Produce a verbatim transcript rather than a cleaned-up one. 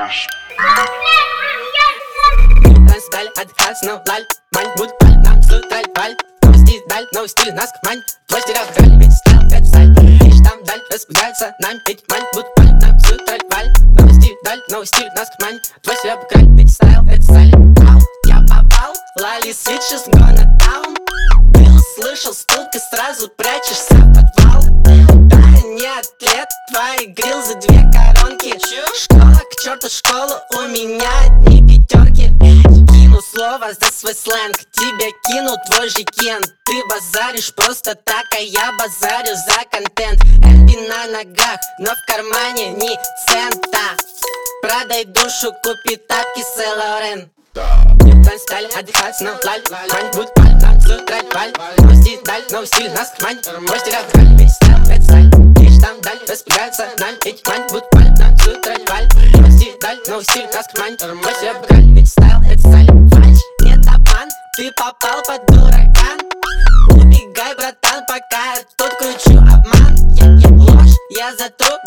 Трансдаль, отдыхать, но лаль, мань, будь паль, нам сутраль, паль. Новости даль, новый стиль, нас мань, площадь рабраль, ведь стал, это саль. Лишь там даль, разбегается нам, ведь мань, будь паль, нам сутраль, паль. Новости даль, новый стиль, нас мань, площадь рабраль, ведь стал, это саль. Ау, я попал, лали switches, gonna down. Ты услышал стук и сразу прячешься в подвал. Да нет, лет твои грил за две коронки. Школа, к черту школу, у меня одни пятерки. Кину слово за свой сленг, тебе кину твой же кен. Ты базаришь просто так, а я базарю за контент. Эмби на ногах, но в кармане ни цента. Продай душу, купи тапки Сен-Лорен. Не танцталь, отдыхать, но лаль, мань, будь паль, нам сутраль, паль. Новости даль, новый стиль, нас мань, площадь рабраль, весь стал, это саль. Лишь там даль, разбегается нам, ведь мань, будь паль, нам сутраль, паль. Новости даль, новый стиль, нас мань, площадь рабраль, ведь стал, это саль. Фальш, нет обман, ты попал под дуракан. Убегай, братан, пока я тут кручу обман. Я, я ложь, я затру